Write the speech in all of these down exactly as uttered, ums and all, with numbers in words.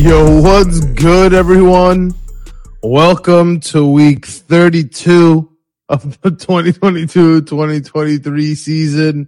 Yo, what's good, everyone? Welcome to week thirty-two of the twenty twenty-two twenty twenty-three season.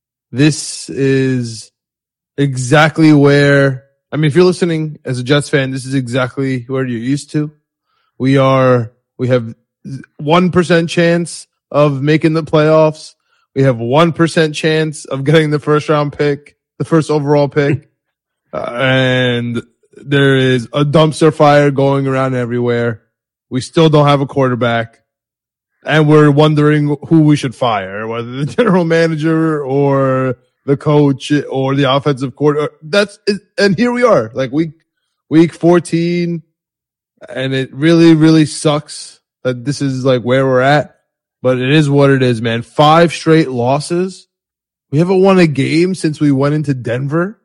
This is exactly where, I mean, if you're listening as a Jets fan, this is exactly where you're used to. We are, we have one percent chance of making the playoffs. We have one percent chance of getting the first round pick, the first overall pick. uh, and there is a dumpster fire going around everywhere. We still don't have a quarterback. And we're wondering who we should fire, whether the general manager or the coach or the offensive coordinator. That's it. And here we are, like week, week fourteen. And it really, really sucks that this is like where we're at, but it is what it is, man. Five straight losses. We haven't won a game since we went into Denver.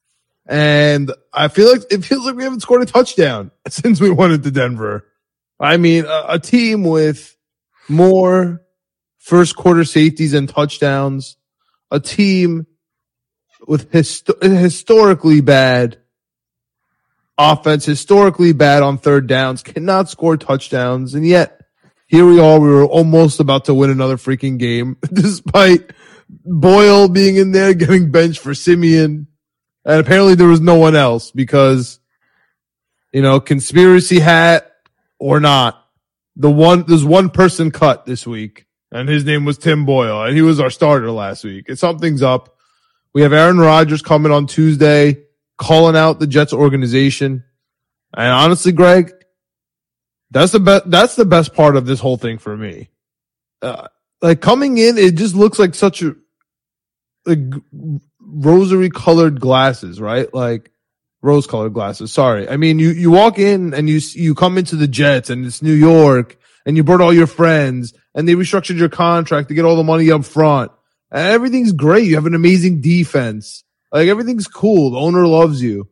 And I feel like it feels like we haven't scored a touchdown since we went into Denver. I mean, a, a team with more first quarter safeties and touchdowns, a team with histo- historically bad offense, historically bad on third downs, cannot score touchdowns. And yet here we are. We were almost about to win another freaking game despite Boyle being in there, getting benched for Simeon. And apparently there was no one else because, you know, conspiracy hat or not, the one, there's one person cut this week and his name was Tim Boyle and he was our starter last week. And something's up. We have Aaron Rodgers coming on Tuesday, calling out the Jets organization. And honestly, Greg, that's the best, that's the best part of this whole thing for me. Uh, like coming in, it just looks like such a, like, rosary colored glasses, right? Like rose colored glasses. Sorry. I mean, you, you walk in and you, you come into the Jets and it's New York and you brought all your friends and they restructured your contract to get all the money up front and everything's great. You have an amazing defense. Like everything's cool. The owner loves you.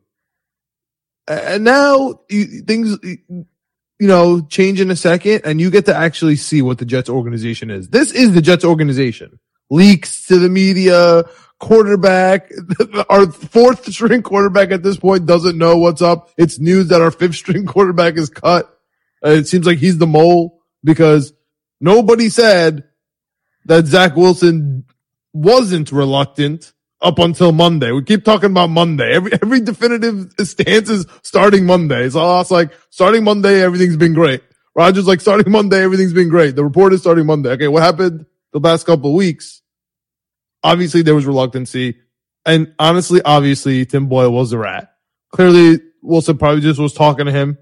And now you, things, you know, change in a second and you get to actually see what the Jets organization is. This is the Jets organization. Leaks to the media, quarterback, our fourth string quarterback at this point doesn't know what's up. It's news that our fifth string quarterback is cut. Uh, it seems like he's the mole because nobody said that Zach Wilson wasn't reluctant up until Monday. We keep talking about Monday. Every, every definitive stance is starting Monday. So it's like starting Monday, everything's been great. Rodgers like starting Monday, everything's been great. The report is starting Monday. Okay. What happened the last couple of weeks? Obviously, there was reluctancy. And honestly, obviously, Tim Boyle was a rat. Clearly, Wilson probably just was talking to him.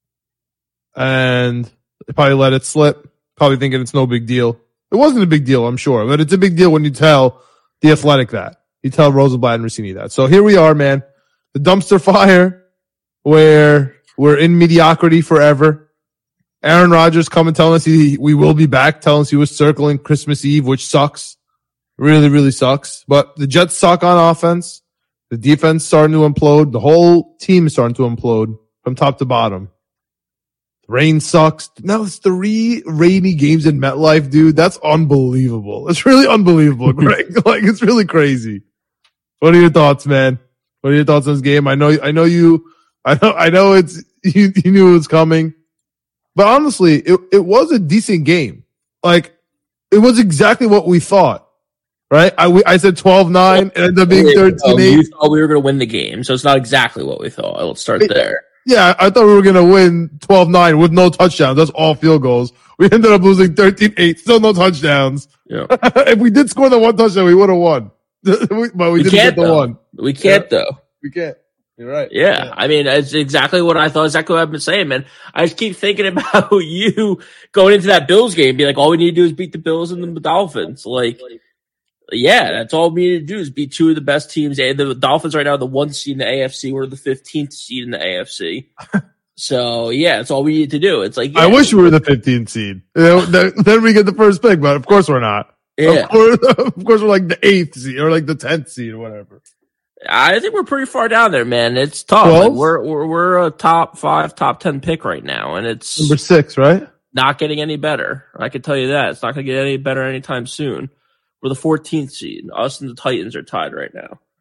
And they probably let it slip. Probably thinking it's no big deal. It wasn't a big deal, I'm sure. But it's a big deal when you tell the Athletic that. You tell Rosenblatt and Rossini that. So here we are, man. The dumpster fire where we're in mediocrity forever. Aaron Rodgers coming telling us he, we will be back. Telling us he was circling Christmas Eve, which sucks. Really, really sucks. But the Jets suck on offense. The defense starting to implode. The whole team is starting to implode from top to bottom. The rain sucks. Now it's three rainy games in MetLife, dude. That's unbelievable. It's really unbelievable, Greg. Like, it's really crazy. What are your thoughts, man? What are your thoughts on this game? I know, I know you, I know, I know it's, you, you knew it was coming. But honestly, it, it was a decent game. Like, it was exactly what we thought. Right? I, we, I said twelve nine, and it ended up being thirteen eight. You thought we were going to win the game, so it's not exactly what we thought. Let's start there. Yeah, I thought we were going to win twelve nine with no touchdowns. That's all field goals. We ended up losing thirteen eight, still no touchdowns. Yeah. If we did score the one touchdown, we would have won. But we, we didn't get the though. one. We can't, yeah. though. We can't. You're right. Yeah. yeah. I mean, it's exactly what I thought, exactly what I've been saying, man. I just keep thinking about you going into that Bills game, be like, all we need to do is beat the Bills and the Dolphins. Like, yeah, that's all we need to do is beat two of the best teams. And the Dolphins right now are the one seed in the A F C. We're the fifteenth seed in the A F C. So, yeah, that's all we need to do. It's like, yeah. I wish we were the fifteenth seed. You know, then, then we get the first pick, but of course we're not. Yeah. Of course, of course we're like the eighth seed or like the tenth seed or whatever. I think we're pretty far down there, man. It's tough. Like we're, we're, we're a top five, top ten pick right now. And it's number six, right? Not getting any better. I can tell you that. It's not going to get any better anytime soon. We're the fourteenth seed. Us and the Titans are tied right now.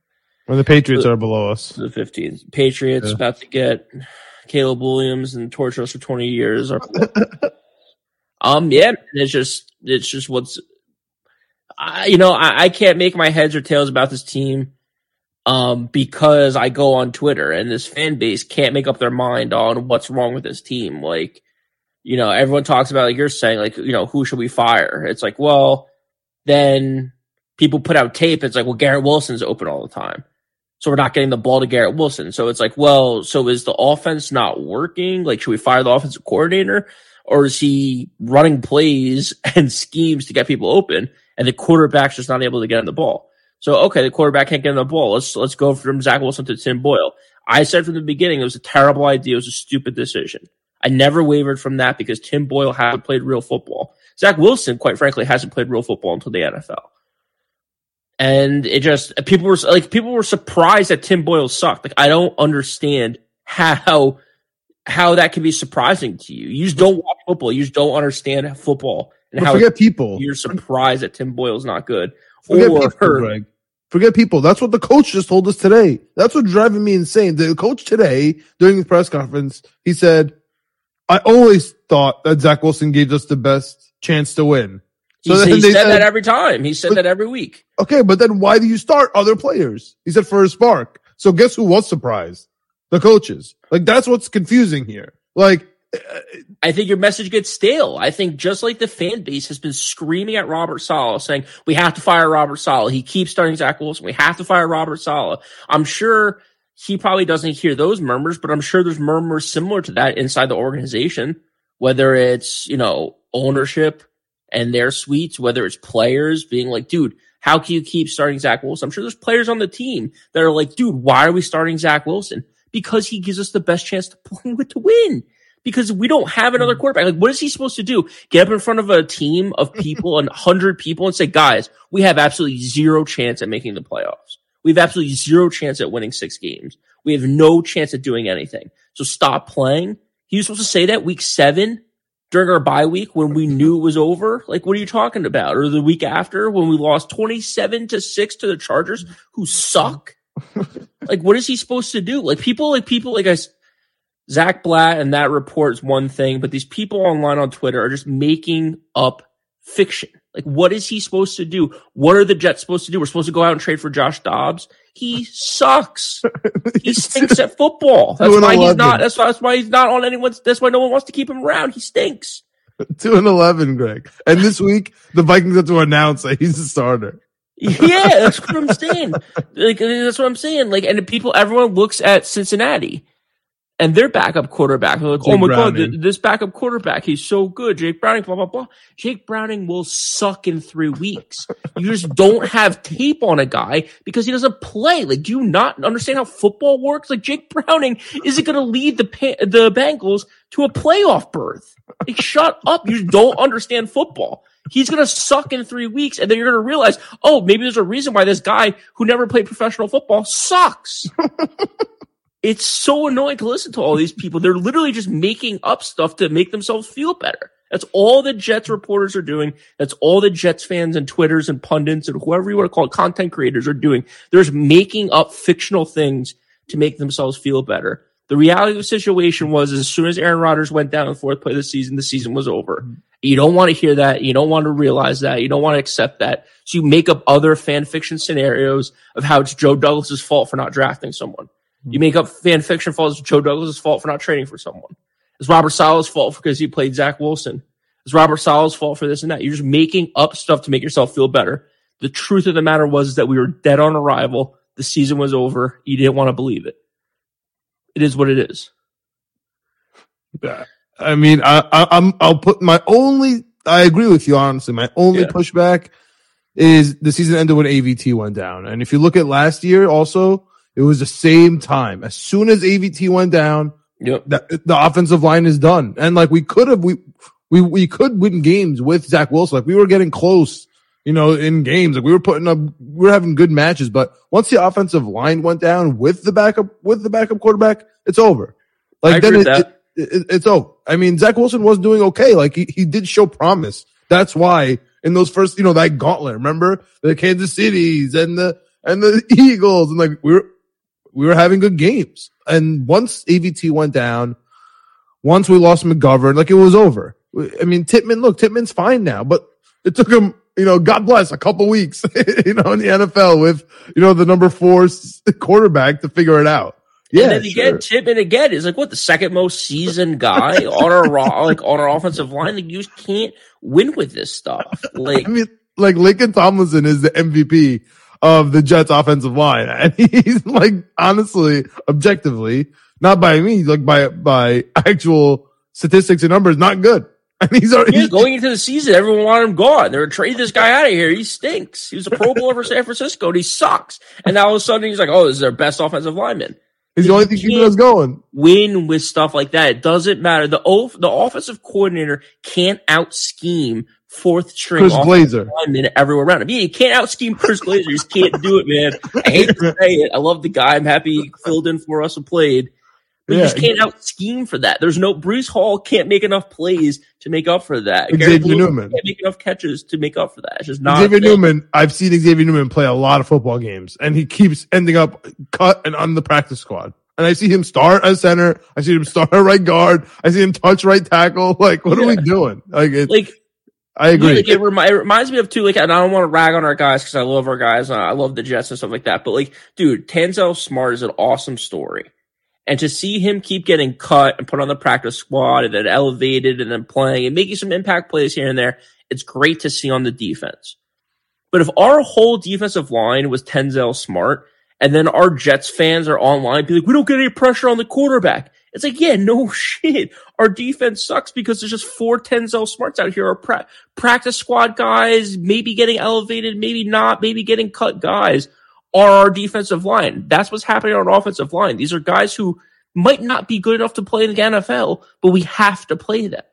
When the Patriots the, are below us. The fifteenth. Patriots yeah. about to get Caleb Williams and torture us for twenty years. um, yeah, it's just, it's just what's, I, you know, I, I can't make my heads or tails about this team. Um, because I go on Twitter and this fan base can't make up their mind on what's wrong with this team. Like, you know, everyone talks about, like you're saying, like, you know, who should we fire? It's like, well, then people put out tape. It's like, well, Garrett Wilson's open all the time. So we're not getting the ball to Garrett Wilson. So it's like, well, so is the offense not working? Like, should we fire the offensive coordinator? Or is he running plays and schemes to get people open and the quarterback's just not able to get on the ball? So, okay, the quarterback can't get on the ball. Let's let's go from Zach Wilson to Tim Boyle. I said from the beginning it was a terrible idea. It was a stupid decision. I never wavered from that because Tim Boyle hasn't played real football. Zach Wilson, quite frankly, hasn't played real football until the N F L. And it just people were like people were surprised that Tim Boyle sucked. Like, I don't understand how how that can be surprising to you. You just don't watch football. You just don't understand football and but how forget people. You're surprised that Tim Boyle's not good. Forget or people, Greg. Forget people. That's what the coach just told us today. That's what's driving me insane. The coach today, during his press conference, he said, I always thought that Zach Wilson gave us the best chance to win. So he, he said, said that every time. He said but, that every week. Okay, but then why do you start other players? He said for a spark. So guess who was surprised? The coaches. Like, that's what's confusing here. Like, I think your message gets stale. I think just like the fan base has been screaming at Robert Saleh saying, we have to fire Robert Saleh. He keeps starting Zach Wilson. We have to fire Robert Saleh. I'm sure he probably doesn't hear those murmurs, but I'm sure there's murmurs similar to that inside the organization, whether it's, you know, ownership and their suites, whether it's players being like, dude, how can you keep starting Zach Wilson? I'm sure there's players on the team that are like, dude, why are we starting Zach Wilson? Because he gives us the best chance to play with to win. Because we don't have another quarterback. Like, what is he supposed to do? Get up in front of a team of people and one hundred people and say, guys, we have absolutely zero chance at making the playoffs. We have absolutely zero chance at winning six games. We have no chance at doing anything. So stop playing. He was supposed to say that week seven during our bye week when we knew it was over. Like, what are you talking about? Or the week after when we lost twenty-seven to six to the Chargers, who suck? Like, what is he supposed to do? Like, people, like people, like I Zach Blatt and that report is one thing, but these people online on Twitter are just making up fiction. Like, what is he supposed to do? What are the Jets supposed to do? We're supposed to go out and trade for Josh Dobbs. He sucks. He stinks at football. That's why he's not, that's why, that's why he's not on anyone's, that's why no one wants to keep him around. He stinks. two and eleven, Greg. And this week, the Vikings have to announce that he's the starter. Yeah, that's what I'm saying. Like, that's what I'm saying. Like, and people, everyone looks at Cincinnati and their backup quarterback. They're like, Jake oh my Browning. God, this backup quarterback, he's so good. Jake Browning, blah, blah, blah. Jake Browning will suck in three weeks. You just don't have tape on a guy because he doesn't play. Like, do you not understand how football works? Like, Jake Browning isn't going to lead the the Bengals to a playoff berth. Like, shut up. You don't understand football. He's going to suck in three weeks, and then you're going to realize, oh, maybe there's a reason why this guy who never played professional football sucks. It's so annoying to listen to all these people. They're literally just making up stuff to make themselves feel better. That's all the Jets reporters are doing. That's all the Jets fans and Twitters and pundits and whoever you want to call it, content creators are doing. They're just making up fictional things to make themselves feel better. The reality of the situation was as soon as Aaron Rodgers went down in the fourth play of the season, the season was over. Mm-hmm. You don't want to hear that. You don't want to realize that. You don't want to accept that. So you make up other fan fiction scenarios of how it's Joe Douglas's fault for not drafting someone. You make up fan fiction for it's Joe Douglas' fault for not trading for someone. It's Robert Saleh's fault because he played Zach Wilson. It's Robert Saleh's fault for this and that. You're just making up stuff to make yourself feel better. The truth of the matter was that we were dead on arrival. The season was over. You didn't want to believe it. It is what it is. I mean, I, I, I'm, I'll put my only, I agree with you, honestly. My only yeah. pushback is the season ended when A V T went down. And if you look at last year also, it was the same time. As soon as A V T went down, yep. the, the offensive line is done. And like we could have, we, we, we could win games with Zach Wilson. Like we were getting close, you know, in games. Like we were putting up, we were having good matches. But once the offensive line went down with the backup, with the backup quarterback, it's over. Like I then agree it, with that. It, it, it's over. I mean, Zach Wilson was doing okay. Like he, he did show promise. That's why in those first, you know, that gauntlet, remember the Kansas Cities and the, and the Eagles. And like, we were, we were having good games. And once A V T went down, once we lost McGovern, like it was over. I mean, Tippmann, look, Tippmann's fine now, but it took him, you know, God bless, a couple weeks, you know, in the N F L with, you know, the number four quarterback to figure it out. Yeah, and then you sure. get Tippmann again is like what the second most seasoned guy on our raw, like on our offensive line. Like you just can't win with this stuff. Like I mean, like Laken Tomlinson is the M V P of the Jets offensive line, and he's like honestly, objectively, not by me, like by by actual statistics and numbers, not good. And he's already yeah, going into the season, everyone wanted him gone. They were trading this guy out of here. He stinks. He was a Pro Bowler for San Francisco, and he sucks. And now all of a sudden, he's like, "Oh, this is their best offensive lineman." He's the only thing keeping us going. Win with stuff like that. It doesn't matter. The o- the offensive coordinator can't out scheme fourth string Chris Glazer linemen everywhere around him. Yeah, you can't out scheme Chris Glazer. You just can't do it, man. I hate to say it. I love the guy. I'm happy he filled in for us and played. But yeah, you just can't out scheme for that. There's no Bruce Hall can't make enough plays to make up for that. Xavier Newman can't make enough catches to make up for that. It's just not Xavier Newman. I've seen Xavier Newman play a lot of football games, and he keeps ending up cut and on the practice squad. And I see him start as center. I see him start at right guard. I see him touch right tackle. Like, what yeah. are we doing? Like, it's, like I agree. Yeah, like it, remi- it reminds me of too. Like, and I don't want to rag on our guys because I love our guys. I love the Jets and stuff like that. But like, dude, Tanzel Smart is an awesome story. And to see him keep getting cut and put on the practice squad and then elevated and then playing and making some impact plays here and there, it's great to see on the defense. But if our whole defensive line was Tanzel Smart and then our Jets fans are online be like, we don't get any pressure on the quarterback. It's like, yeah, no shit. Our defense sucks because there's just four Tanzel Smarts out here. Our pra- practice squad guys, maybe getting elevated, maybe not, maybe getting cut guys. Are our defensive line. That's what's happening on our offensive line. These are guys who might not be good enough to play in the N F L, but we have to play them.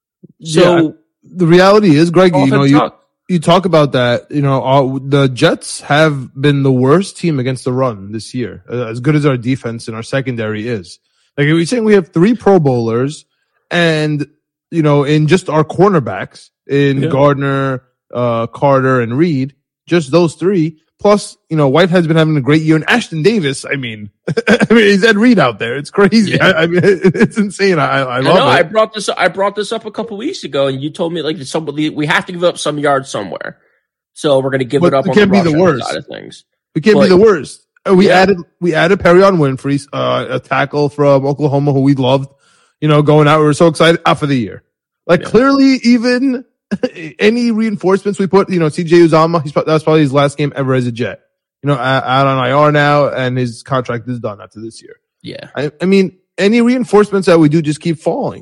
So yeah, the reality is, Greg, you know, you, you talk about that, you know, uh, the Jets have been the worst team against the run this year, uh, as good as our defense and our secondary is. Like we're saying, we have three Pro Bowlers and, you know, in just our cornerbacks in yeah. Gardner, uh, Carter and Reed, just those three. Plus, you know, Whitehead's been having a great year, and Ashton Davis. I mean, I mean, he's Ed Reed out there. It's crazy. Yeah. I, I mean, it's insane. I, I love I know, it. I brought this. I brought this up a couple weeks ago, and you told me like somebody we have to give up some yards somewhere, so we're going to give but it up. We on can't the be the worst side of things. We can't but, be the worst. We yeah. added we added Perion Winfrey, uh, a tackle from Oklahoma who we loved. You know, going out, we were so excited out for the year. Like yeah. clearly, even any reinforcements we put, you know, C J Uzomah, he's that's probably his last game ever as a Jet. You know, out on I R now, and his contract is done after this year. Yeah. I, I mean, any reinforcements that we do just keep falling.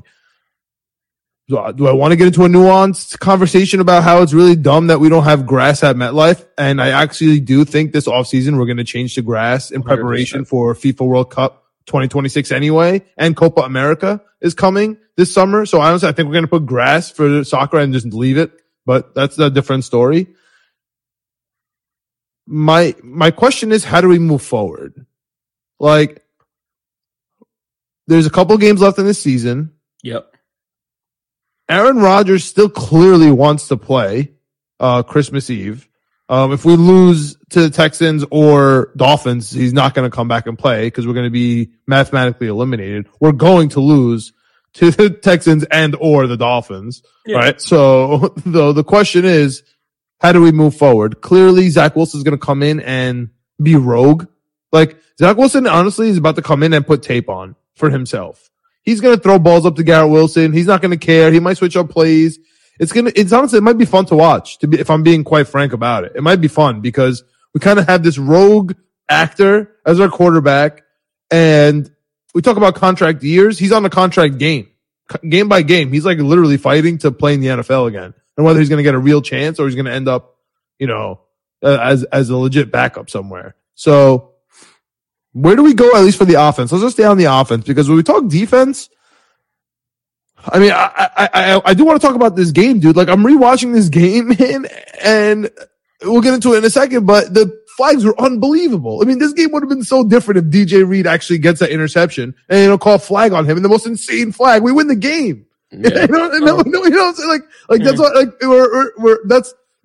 Do I, do I want to get into a nuanced conversation about how it's really dumb that we don't have grass at MetLife? And I actually do think this offseason we're going to change to grass in preparation one hundred percent for FIFA World Cup twenty twenty-six anyway. And Copa America is coming this summer. So honestly, I think we're going to put grass for soccer and just leave it. But that's a different story. My, my question is, how do we move forward? Like, there's a couple games left in this season. Yep. Aaron Rodgers still clearly wants to play, uh, Christmas Eve. Um, if we lose to the Texans or Dolphins, he's not going to come back and play because we're going to be mathematically eliminated. We're going to lose to the Texans and or the Dolphins, yeah. right? So, the, the question is, how do we move forward? Clearly, Zach Wilson is going to come in and be rogue. Like, Zach Wilson, honestly, is about to come in and put tape on for himself. He's going to throw balls up to Garrett Wilson. He's not going to care. He might switch up plays. It's going to, it's honestly, it might be fun to watch, to be, if I'm being quite frank about it. It might be fun because we kind of have this rogue actor as our quarterback. And we talk about contract years. He's on a contract game, game by game. He's like literally fighting to play in the N F L again. And whether he's going to get a real chance or he's going to end up, you know, uh, as, as a legit backup somewhere. So where do we go, at least for the offense? Let's just stay on the offense because when we talk defense, I mean, I, I, I, I do want to talk about this game, dude. Like, I'm rewatching this game, man, and we'll get into it in a second, but the flags were unbelievable. I mean, this game would have been so different if D J Reed actually gets that interception and, you know, call a flag on him and the most insane flag. We win the game. Yeah. you know, oh. no, you know what I'm saying? Like, like, yeah. that's what, like, we're, we're, we're, that's,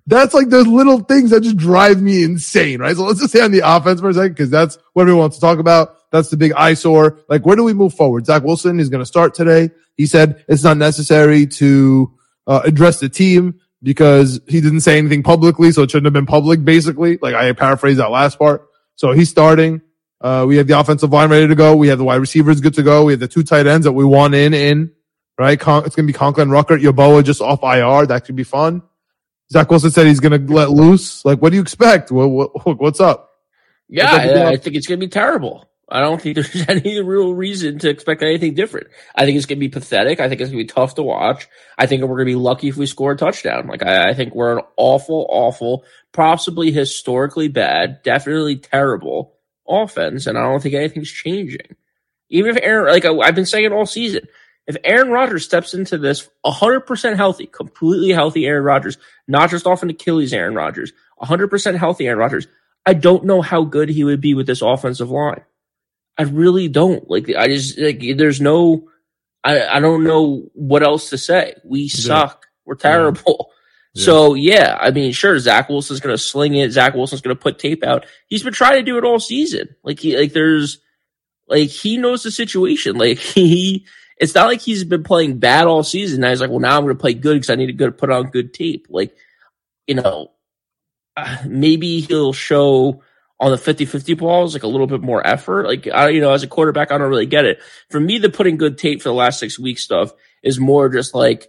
That's like those little things that just drive me insane, right? So let's just say on the offense for a second, because that's what everyone wants to talk about. That's the big eyesore. Like, where do we move forward? Zach Wilson is going to start today. He said it's not necessary to uh, address the team because he didn't say anything publicly, so it shouldn't have been public, basically. Like, I paraphrased that last part. So he's starting. Uh, we have the offensive line ready to go. We have the wide receivers good to go. We have the two tight ends that we want in, in, right? Con- it's going to be Conklin, Ruckert, Yeboah just off I R. That could be fun. Zach Wilson said he's going to let loose. Like, what do you expect? What, what, what's up? Yeah, what's up I, I think it's going to be terrible. I don't think there's any real reason to expect anything different. I think it's going to be pathetic. I think it's going to be tough to watch. I think we're going to be lucky if we score a touchdown. Like, I, I think we're an awful, awful, possibly historically bad, definitely terrible offense, and I don't think anything's changing. Even if Aaron, like I, I've been saying all season, if Aaron Rodgers steps into this one hundred percent healthy, completely healthy Aaron Rodgers, not just off an Achilles Aaron Rodgers, one hundred percent healthy Aaron Rodgers, I don't know how good he would be with this offensive line. I really don't. Like, I just, like, there's no, I, I don't know what else to say. We suck. We're terrible. Yeah. So, yeah, I mean, sure, Zach Wilson's going to sling it. Zach Wilson's going to put tape out. He's been trying to do it all season. Like, he, like, there's, like, he knows the situation. Like, he, it's not like he's been playing bad all season. Now he's like, well, now I'm going to play good because I need to go put on good tape. Like, you know, uh, maybe he'll show on the fifty-fifty balls, like a little bit more effort. Like, I, you know, as a quarterback, I don't really get it. For me, the putting good tape for the last six weeks stuff is more just like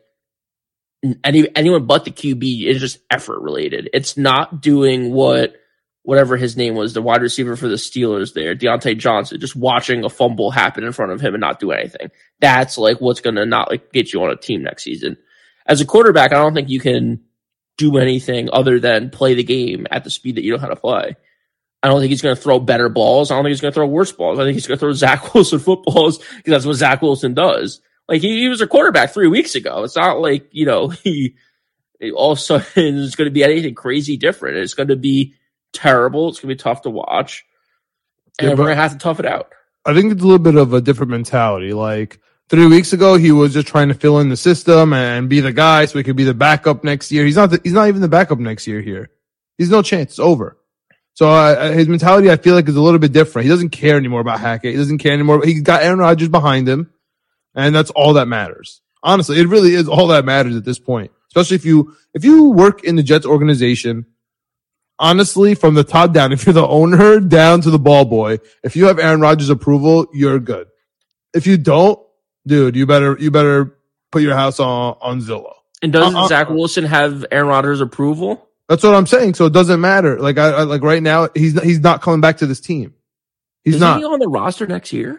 any, anyone but the Q B is just effort related. It's not doing what, whatever his name was, the wide receiver for the Steelers there, Deontay Johnson, just watching a fumble happen in front of him and not do anything. That's like what's going to not like get you on a team next season. As a quarterback, I don't think you can do anything other than play the game at the speed that you know how to play. I don't think he's going to throw better balls. I don't think he's going to throw worse balls. I think he's going to throw Zach Wilson footballs because that's what Zach Wilson does. Like, he, he was a quarterback three weeks ago. It's not like, you know, he all of a sudden is going to be anything crazy different. It's going to be terrible. It's going to be tough to watch. And yeah, we're going to have to tough it out. I think it's a little bit of a different mentality. Like, three weeks ago, he was just trying to fill in the system and be the guy so he could be the backup next year. He's not the, he's not even the backup next year here. He's no chance. It's over. So uh, his mentality, I feel like, is a little bit different. He doesn't care anymore about Hackett. He doesn't care anymore. He's got Aaron Rodgers behind him, and that's all that matters. Honestly, it really is all that matters at this point. Especially if you if you work in the Jets organization, honestly, from the top down, if you're the owner down to the ball boy, if you have Aaron Rodgers' approval, you're good. If you don't, dude, you better you better put your house on on Zillow. And doesn't uh-uh. Zach Wilson have Aaron Rodgers' approval? That's what I'm saying. So it doesn't matter. Like I, I like right now, he's he's not coming back to this team. He's Isn't not he on the roster next year.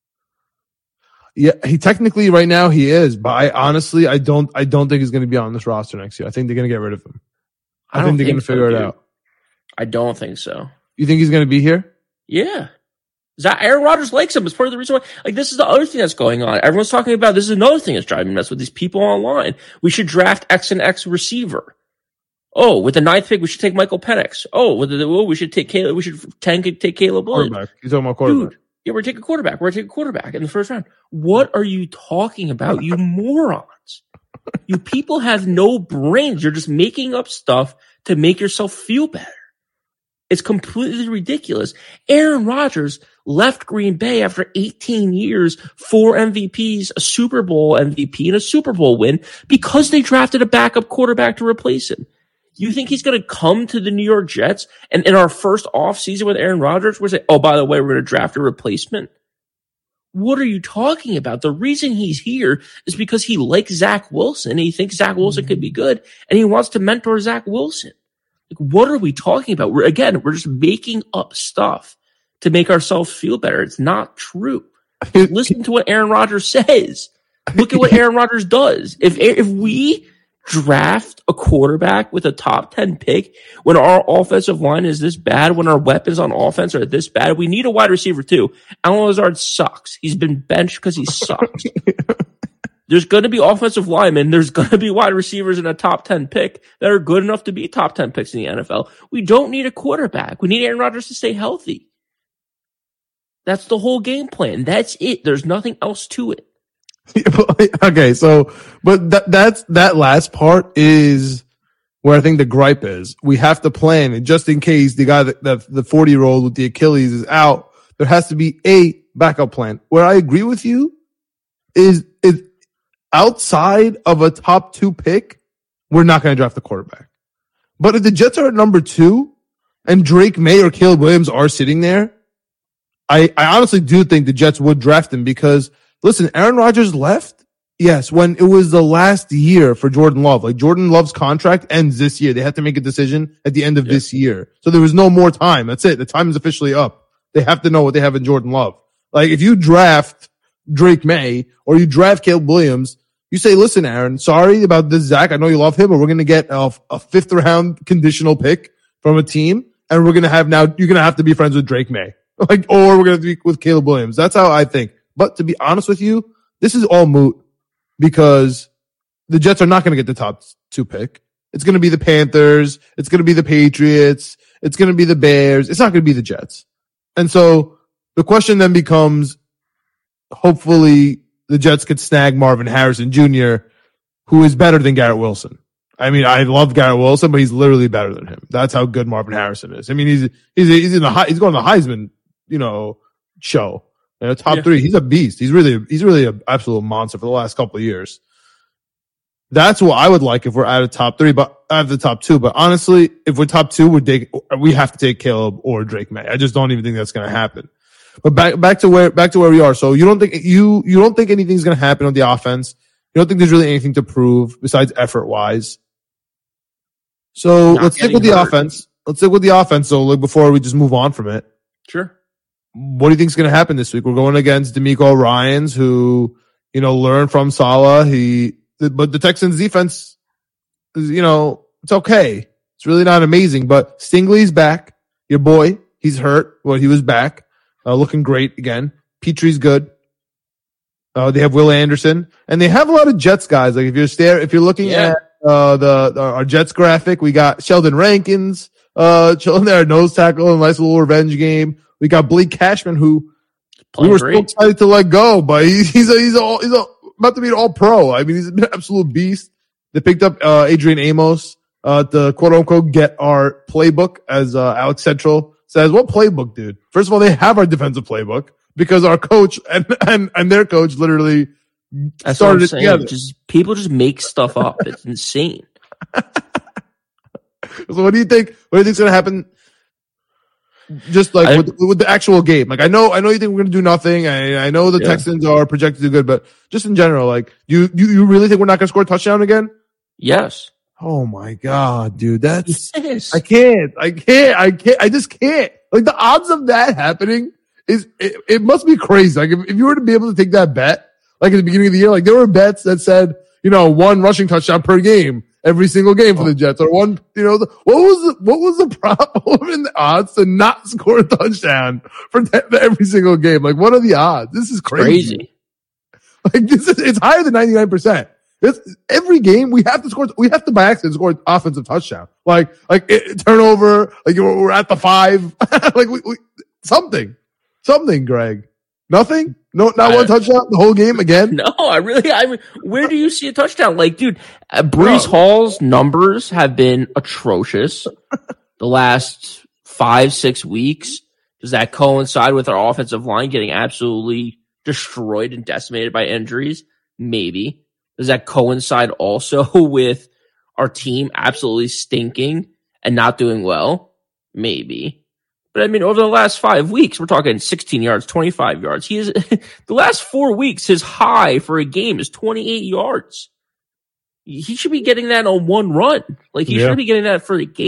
Yeah, he technically right now he is, but I honestly I don't I don't think he's going to be on this roster next year. I think they're going to get rid of him. I, I think they're going to figure so, it dude. out. I don't think so. You think he's going to be here? Yeah. Zach, Aaron Rodgers likes him. It's part of the reason why. Like, this is the other thing that's going on. Everyone's talking about this is another thing that's driving me nuts with these people online. We should draft X and X receiver. Oh, with the ninth pick, we should take Michael Penix. Oh, with the oh, we should take Caleb. We should take take Caleb Williams. Quarterback. He's talking about quarterback. Dude, yeah, we're taking a quarterback. We're taking a quarterback in the first round. What are you talking about, you morons? You people have no brains. You're just making up stuff to make yourself feel better. It's completely ridiculous. Aaron Rodgers left Green Bay after eighteen years, four M V Ps, a Super Bowl M V P, and a Super Bowl win because they drafted a backup quarterback to replace him. You think he's going to come to the New York Jets and in our first off season with Aaron Rodgers, we're saying, oh, by the way, we're going to draft a replacement? What are you talking about? The reason he's here is because he likes Zach Wilson and he thinks Zach Wilson could be good and he wants to mentor Zach Wilson. Like, what are we talking about? We're, again, we're just making up stuff to make ourselves feel better. It's not true. Listen to what Aaron Rodgers says. Look at what Aaron Rodgers does. If if we draft a quarterback with a top ten pick when our offensive line is this bad, when our weapons on offense are this bad, we need a wide receiver too. Allen Lazard sucks. He's been benched because he sucks. There's going to be offensive linemen. There's going to be wide receivers in a top ten pick that are good enough to be top ten picks in the N F L. We don't need a quarterback. We need Aaron Rodgers to stay healthy. That's the whole game plan. That's it. There's nothing else to it. Okay, so, but that, that's, that last part is where I think the gripe is. We have to plan, and just in case the guy that, that the forty year old with the Achilles is out, there has to be a backup plan. Where I agree with you is, is outside of a top two pick, we're not going to draft the quarterback. But if the Jets are at number two and Drake May or Caleb Williams are sitting there, I, I honestly do think the Jets would draft him because, listen, Aaron Rodgers left. Yes, when it was the last year for Jordan Love. Like, Jordan Love's contract ends this year. They had to make a decision at the end of yeah. this year. So there was no more time. That's it. The time is officially up. They have to know what they have in Jordan Love. Like, if you draft Drake May or you draft Caleb Williams, you say, listen, Aaron, sorry about this, Zach. I know you love him, but we're going to get a, a fifth round conditional pick from a team. And we're going to have now, you're going to have to be friends with Drake May. Like, or we're going to be with Caleb Williams. That's how I think. But to be honest with you, this is all moot because the Jets are not going to get the top two pick. It's going to be the Panthers. It's going to be the Patriots. It's going to be the Bears. It's not going to be the Jets. And so the question then becomes, hopefully the Jets could snag Marvin Harrison Junior, who is better than Garrett Wilson. I mean, I love Garrett Wilson, but he's literally better than him. That's how good Marvin Harrison is. I mean, he's he's he's in the he's going to the Heisman, you know, show. You know, top yeah. three. He's a beast. He's really he's really an absolute monster for the last couple of years. That's what I would like if we're at a top three, but out of the top two. But honestly, if we're top two, we're take, we have to take Caleb or Drake May. I just don't even think that's going to happen. But back back to where back to where we are. So you don't think you you don't think anything's going to happen on the offense. You don't think there's really anything to prove besides effort wise. So Not let's stick with the hurt. offense. Let's stick with the offense. So like before we just move on from it. Sure. What do you think is going to happen this week? We're going against D'Amico Ryans, who you know learned from Saleh. He but the Texans defense is, you know, it's okay. It's really not amazing, but Stingley's back. Your boy, he's hurt. Well, he was back. Uh, looking great again. Petrie's good. Uh, they have Will Anderson, and they have a lot of Jets guys. Like if you're stare, if you're looking yeah. at uh, the, the our Jets graphic, we got Sheldon Rankins, uh, chilling there, nose tackle, a nice little revenge game. We got Blake Cashman, who we were great. so excited to let go, but he's he's a, he's a, he's a, about to be an all pro. I mean, he's an absolute beast. They picked up uh, Adrian Amos uh, to quote unquote get our playbook, as uh, Alex Central says. What playbook, dude? First of all, they have our defensive playbook because our coach and and, and their coach literally That's started what I'm it saying. together. Just people just make stuff up. It's insane. So what do you think? What do you think's going to happen? Just like I, with, with the actual game, like I know, I know you think we're going to do nothing. I, I know the yeah. Texans are projected to do good, but just in general, like, do you, you, you really think we're not going to score a touchdown again? Yes. Oh my God, dude. That's, yes. I can't, I can't, I can't, I just can't. Like the odds of that happening is, it, it must be crazy. Like if, if you were to be able to take that bet, like at the beginning of the year, like there were bets that said, you know, one rushing touchdown per game. Every single game for the Jets, or one, you know, what was the, what was the problem in the odds to not score a touchdown for every single game? Like, what are the odds? This is crazy. crazy. Like, this is, it's higher than ninety-nine percent. It's every game we have to score, we have to by accident score an offensive touchdown. Like, like it, turnover, like we're, we're at the five, like we, we, something, something, Greg. Nothing? No, not I, one touchdown the whole game again? No, I really, I mean, where do you see a touchdown? Like, dude, uh, Breece no. Hall's numbers have been atrocious the last five, six weeks. Does that coincide with our offensive line getting absolutely destroyed and decimated by injuries? Maybe. Does that coincide also with our team absolutely stinking and not doing well? Maybe. But I mean, over the last five weeks, we're talking sixteen yards, twenty-five yards. He is the last four weeks, his high for a game is twenty-eight yards. He should be getting that on one run. Like he yeah. should be getting that for a game.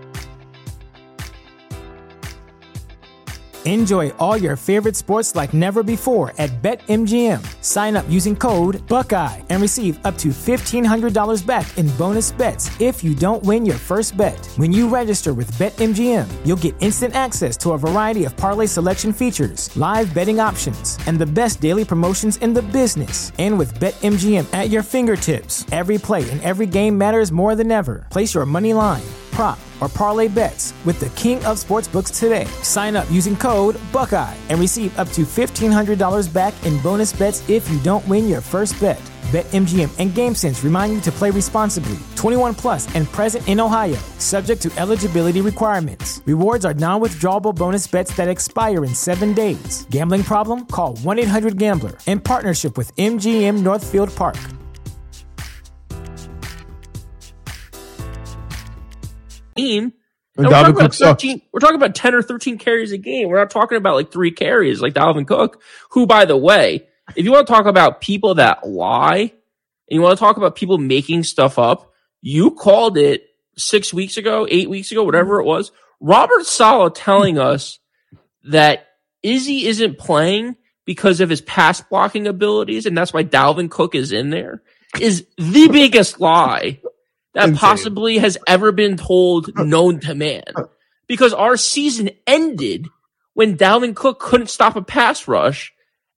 Enjoy all your favorite sports like never before at BetMGM. Sign up using code Buckeye and receive up to fifteen hundred dollars back in bonus bets if you don't win your first bet. When you register with BetMGM, you'll get instant access to a variety of parlay selection features, live betting options, and the best daily promotions in the business. And with BetMGM at your fingertips, every play and every game matters more than ever. Place your money line, prop, or parlay bets with the king of sportsbooks today. Sign up using code Buckeye and receive up to fifteen hundred dollars back in bonus bets if you don't win your first bet. BetMGM and GameSense remind you to play responsibly. twenty-one plus and present in Ohio, subject to eligibility requirements. Rewards are non-withdrawable bonus bets that expire in seven days. Gambling problem? Call one eight hundred gambler. In partnership with M G M Northfield Park. And we're, talking about thirteen, we're talking about ten or thirteen carries a game. We're not talking about like three carries like Dalvin Cook, who, by the way, if you want to talk about people that lie and you want to talk about people making stuff up, you called it six weeks ago, eight weeks ago, whatever it was. Robert Saleh telling us that Izzy isn't playing because of his pass blocking abilities, and that's why Dalvin Cook is in there, is the biggest lie that Insane. possibly has ever been told known to man. Because our season ended when Dalvin Cook couldn't stop a pass rush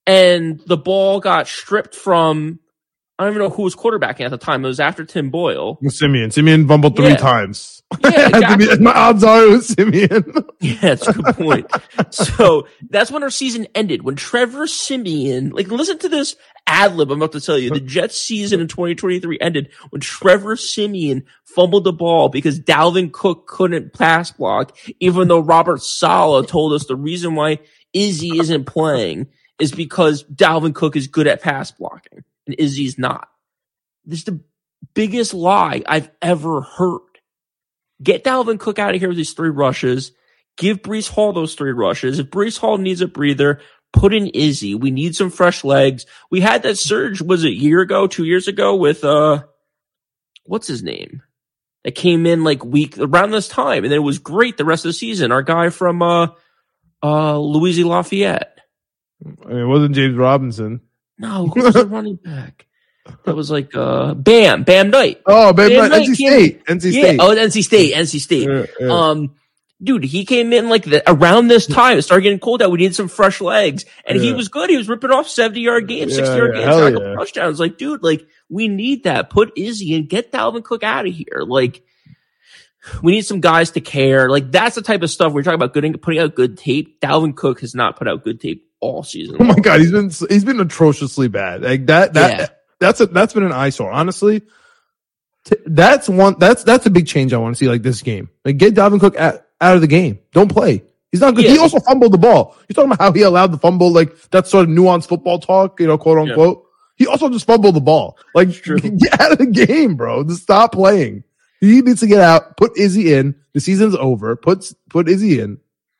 and the ball got stripped from, I don't even know who was quarterbacking at the time. It was after Tim Boyle. Simeon. Simeon fumbled three yeah. times. Yeah, exactly. My odds are it was Simeon. Yeah, that's a good point. So that's when our season ended. When Trevor Simeon, like, listen to this ad lib I'm about to tell you. The Jets season in twenty twenty-three ended when Trevor Simeon fumbled the ball because Dalvin Cook couldn't pass block, even though Robert Saleh told us the reason why Izzy isn't playing is because Dalvin Cook is good at pass blocking and Izzy's not. This is the biggest lie I've ever heard. Get Dalvin Cook out of here with these three rushes. Give Breece Hall those three rushes. If Breece Hall needs a breather, put in Izzy. We need some fresh legs. We had that surge, was it a year ago, two years ago with, uh, what's his name? That came in like week around this time. And then it was great the rest of the season. Our guy from, uh, uh, Louisiana Lafayette. I mean, it wasn't James Robinson. No, who was the running back? That was like, uh, Bam, Bam Knight. Oh, Bam, Bam Knight, N C came, State. N C State. Yeah, oh, N C State, N C State. Yeah, yeah. Um, dude, he came in like the, around this time. It started getting cold out. We needed some fresh legs. And yeah. he was good. He was ripping off seventy-yard games, yeah, sixty-yard yeah, games, a couple yeah. touchdowns. Like, dude, like, we need that. Put Izzy and get Dalvin Cook out of here. Like, we need some guys to care. Like, that's the type of stuff we're talking about good, putting out good tape. Dalvin Cook has not put out good tape all season Oh my long. God, he's been he's been atrociously bad. Like that that Yeah. that's a that's been an eyesore. Honestly, T- that's one that's that's a big change I want to see. Like this game, like get Dalvin Cook at, out of the game. Don't play. He's not good. Yeah. He also fumbled the ball. You're talking about how he allowed the fumble, like that sort of nuanced football talk, you know, quote unquote. Yeah. He also just fumbled the ball. Like get out of the game, bro. Just stop playing. He needs to get out. Put Izzy in. The season's over. Put put Izzy in.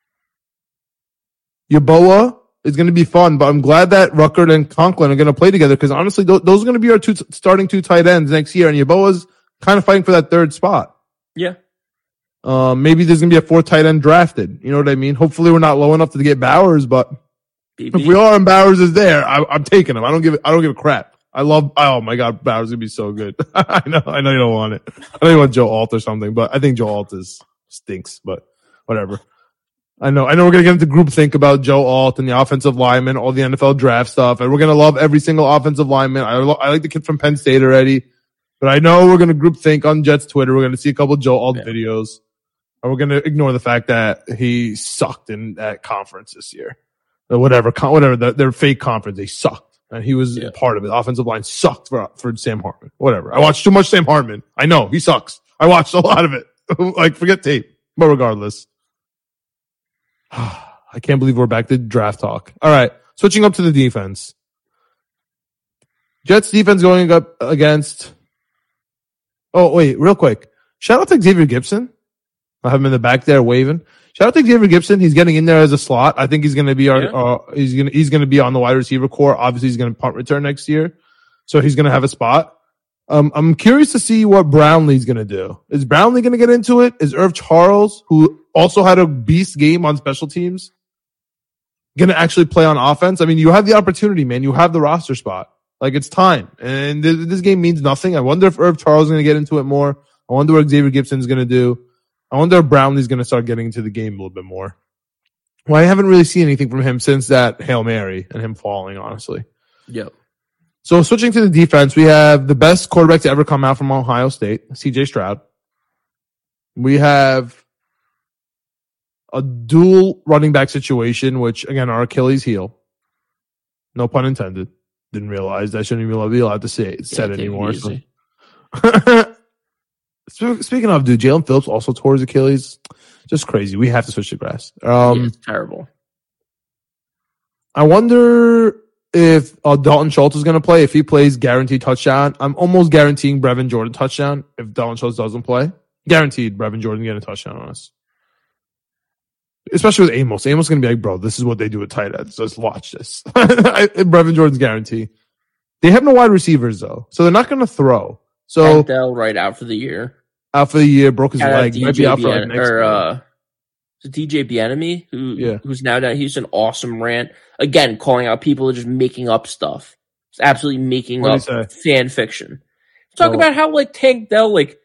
Yeboah is going to be fun, but I'm glad that Ruckert and Conklin are going to play together because honestly, th- those are going to be our two t- starting two tight ends next year, and Yeboah's kind of fighting for that third spot. Yeah. Um, maybe there's going to be a fourth tight end drafted. You know what I mean? Hopefully, we're not low enough to get Bowers, but B B. if we are and Bowers is there, I, I'm taking him. I don't give I don't give a crap. I love. Oh my God, Bowers is gonna be so good. I know. I know you don't want it. I know you want Joe Alt or something, but I think Joe Alt is stinks. But whatever. I know, I know we're going to get into groupthink about Joe Alt and the offensive lineman, all the N F L draft stuff, and we're going to love every single offensive lineman. I, lo- I like the kid from Penn State already, but I know we're going to groupthink on Jets Twitter. We're going to see a couple of Joe Alt yeah. videos, and we're going to ignore the fact that he sucked in that conference this year. Or whatever, con- whatever, the, their fake conference, they sucked, and he was yeah. part of it. The offensive line sucked for, for Sam Hartman. Whatever. I watched too much Sam Hartman. I know, he sucks. I watched a lot of it. Like, forget tape. But regardless. I can't believe we're back to draft talk. All right. Switching up to the defense. Jets defense going up against. Oh, wait, real quick. Shout out to Xavier Gibson. I have him in the back there waving. Shout out to Xavier Gibson. He's getting in there as a slot. I think he's going to be our, yeah. uh, he's going to, he's going to be on the wide receiver core. Obviously, he's going to punt return next year. So he's going to have a spot. Um, I'm curious to see what Brownlee's going to do. Is Brownlee going to get into it? Is Irv Charles, who also had a beast game on special teams, going to actually play on offense? I mean, you have the opportunity, man. You have the roster spot. Like, it's time. And th- this game means nothing. I wonder if Irv Charles is going to get into it more. I wonder what Xavier Gibson's going to do. I wonder if Brownlee's going to start getting into the game a little bit more. Well, I haven't really seen anything from him since that Hail Mary and him falling, honestly. Yep. So switching to the defense, we have the best quarterback to ever come out from Ohio State, C J Stroud. We have a dual running back situation, which, again, our Achilles heel. No pun intended. didn't realize that I shouldn't even be allowed to say it said Yeah, take it anymore. easy. So. Speaking of, dude, Jalen Phillips also tore his Achilles. Just crazy. We have to switch to grass. Um, Yeah, it's terrible. I wonder if uh, Dalton Schultz is going to play. If he plays, guaranteed touchdown. I'm almost guaranteeing Brevin Jordan touchdown if Dalton Schultz doesn't play. Guaranteed Brevin Jordan getting a touchdown on us. Especially with Amos. Amos is going to be like, bro, this is what they do with tight ends. Just watch this. Brevin Jordan's guarantee. They have no wide receivers, though. So they're not going to throw. So Dell right out for the year. Out for the year, broke his Shout out leg. D J Might be out for like Bien- next or, year. uh, D J Bienemy, who Yeah. who's now down. He's an awesome rant. Again, calling out people who are just making up stuff. It's absolutely making What'd up he fan fiction. Talk Oh. about how like Tank Dell, like,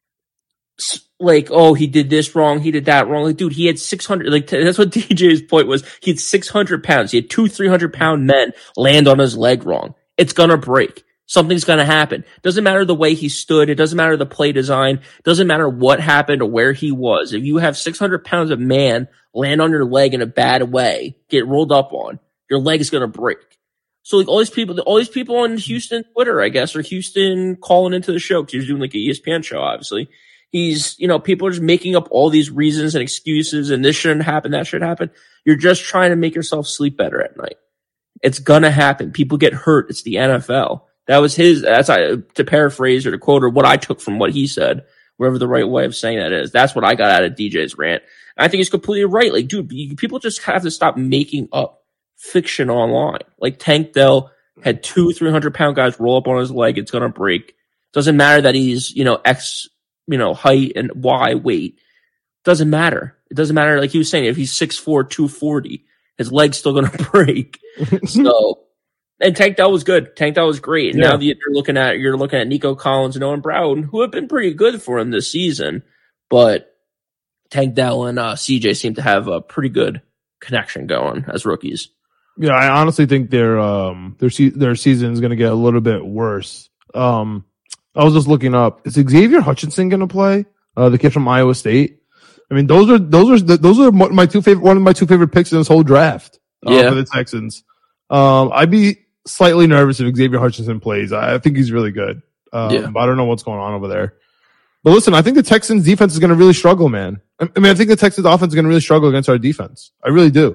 s- like oh he did this wrong, he did that wrong. Like, dude, he had six hundred. Like t- that's what D J's point was. He had six hundred pounds. He had two three hundred pound men land on his leg wrong. It's gonna break. Something's going to happen. Doesn't matter the way he stood. It doesn't matter the play design. Doesn't matter what happened or where he was. If you have six hundred pounds of man land on your leg in a bad way, get rolled up on, your leg is going to break. So like all these people, all these people on Houston Twitter, I guess, or Houston calling into the show because he was doing like an E S P N show, obviously. He's, you know, people are just making up all these reasons and excuses and this shouldn't happen, that should happen. You're just trying to make yourself sleep better at night. It's going to happen. People get hurt. It's the N F L. That was his, that's I, to paraphrase or to quote or what I took from what he said, wherever the right way of saying that is. That's what I got out of D J's rant. And I think he's completely right. Like, dude, you, people just have to stop making up fiction online. Like Tank Dell had two three hundred pound guys roll up on his leg. It's going to break. Doesn't matter that he's, you know, X, you know, height and Y weight. Doesn't matter. It doesn't matter. Like he was saying, if he's six four, two forty, his leg's still going to break. So, and Tank Dell was good. Tank Dell was great. And Yeah. now that you're looking at you're looking at Nico Collins and Owen Brown, who have been pretty good for him this season. But Tank Dell and uh, C J seem to have a pretty good connection going as rookies. Yeah, I honestly think their um their se- their season is going to get a little bit worse. Um, I was just looking up. Is Xavier Hutchinson going to play? Uh, the kid from Iowa State. I mean, those are those are those are my two favorite one of my two favorite picks in this whole draft. Uh, Yeah. for the Texans. Um, I'd be slightly nervous if Xavier Hutchinson plays. I, I think he's really good. Um, Yeah. but I don't know what's going on over there. But listen, I think the Texans defense is going to really struggle, man. I, I mean, I think the Texans offense is going to really struggle against our defense. I really do.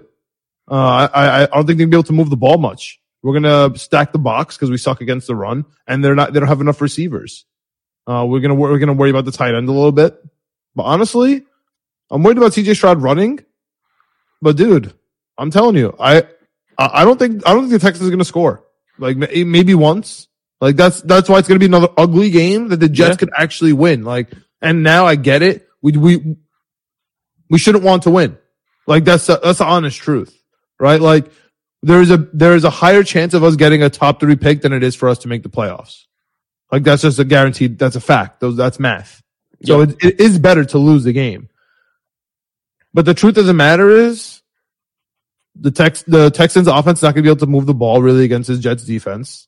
Uh, I, I don't think they'll be able to move the ball much. We're going to stack the box because we suck against the run, and they're not. They don't have enough receivers. Uh, we're gonna we're gonna worry about the tight end a little bit. But honestly, I'm worried about C J Stroud running. But dude, I'm telling you, I I I don't think I don't think the Texans are going to score. Like may- maybe once. Like that's that's why it's going to be another ugly game that the Jets Yeah. could actually win. Like, and now I get it. We we we shouldn't want to win. Like that's a, that's the honest truth, right? Like there is a there is a higher chance of us getting a top three pick than it is for us to make the playoffs. Like that's just a guaranteed. That's a fact. Those that's math. So Yeah. it, it is better to lose the game. But the truth of the matter is, the Tex the Texans offense is not going to be able to move the ball really against his Jets defense.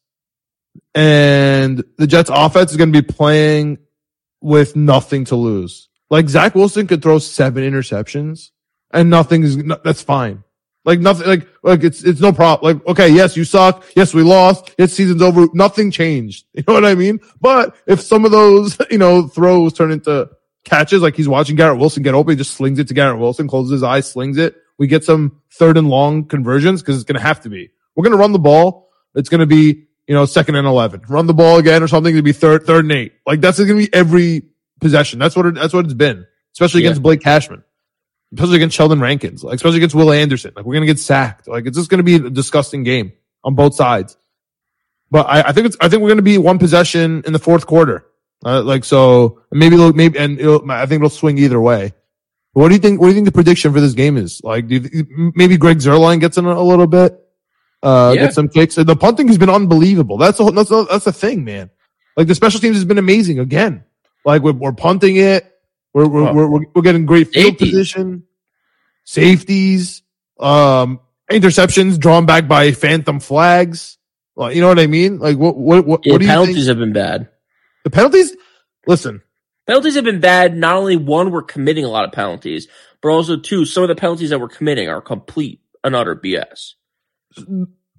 And the Jets offense is going to be playing with nothing to lose. Like Zach Wilson could throw seven interceptions and nothing is, that's fine. Like nothing, like, like it's, it's no problem. Like, okay, yes, you suck. Yes, we lost. Yes, season's over. Nothing changed. You know what I mean? But if some of those, you know, throws turn into catches, like he's watching Garrett Wilson get open, he just slings it to Garrett Wilson, closes his eyes, slings it. We get some third and long conversions because it's going to have to be. We're going to run the ball. It's going to be, you know, second and eleven. Run the ball again or something to be third, third and eight. Like that's going to be every possession. That's what it, that's what it's been, especially Yeah. against Blake Cashman, especially against Sheldon Rankins, like especially against Will Anderson. Like we're going to get sacked. Like it's just going to be a disgusting game on both sides. But I, I think it's, I think we're going to be one possession in the fourth quarter. Uh, like, so maybe, it'll, maybe, and it'll, I think it'll swing either way. What do you think? What do you think the prediction for this game is? Like, do you, maybe Greg Zuerlein gets in a, a little bit, uh, Yeah. get some kicks. The punting has been unbelievable. That's the that's the, that's the thing, man. Like the special teams has been amazing again. Like we're, we're punting it. We're we're, Wow. we're we're we're getting great field Safety. position, safeties, um, interceptions drawn back by phantom flags. Well, you know what I mean? Like what what what, Yeah, what do you penalties think? have been bad. The penalties. Listen, Penalties have been bad. Not only one, we're committing a lot of penalties, but also two, some of the penalties that we're committing are complete and utter B S.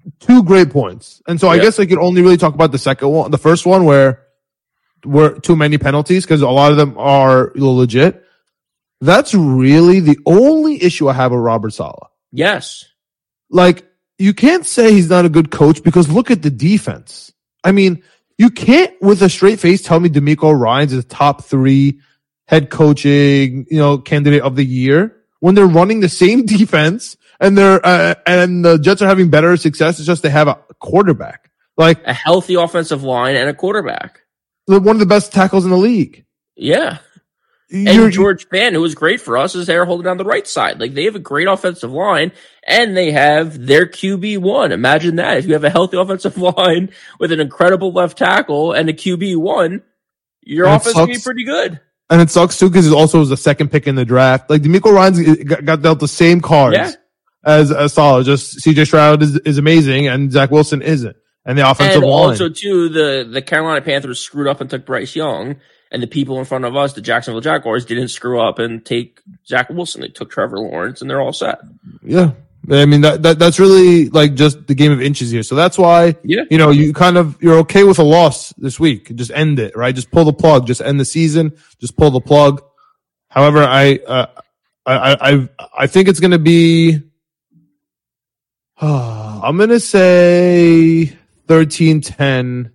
two great points. And so I Yeah. guess I could only really talk about the second one, the first one where were too many penalties because a lot of them are legit. That's really the only issue I have with Robert Saleh. Yes. Like, you can't say he's not a good coach because look at the defense. I mean, you can't with a straight face tell me DeMeco Ryans is a top three head coaching, you know, candidate of the year when they're running the same defense and they're, uh, and the Jets are having better success. It's just they have a quarterback, like A healthy offensive line and a quarterback. one of the best tackles in the league. Yeah. You're- And George Fant, who was great for us, is there holding down the right side. Like, they have a great offensive line, and they have their Q B one. Imagine that. If you have a healthy offensive line with an incredible left tackle and a Q B one, your And it offense can be sucks. pretty good. And it sucks too because it also was the second pick in the draft. Like DeMeco Ryans got, got dealt the same cards Yeah. as, as Saleh. Just C J Stroud is, is amazing and Zach Wilson isn't. And the offensive And line. also, too, the, the Carolina Panthers screwed up and took Bryce Young, and the people in front of us, the Jacksonville Jaguars, didn't screw up and take Zach Wilson. They took Trevor Lawrence, and they're all set. Yeah. I mean, that, that, that's really like just the game of inches here. So that's why, Yeah. you know, you kind of, you're okay with a loss this week. Just end it, right? Just pull the plug. Just end the season. Just pull the plug. However, I, uh, I, I, I, I think it's going to be, I'm going to say thirteen ten.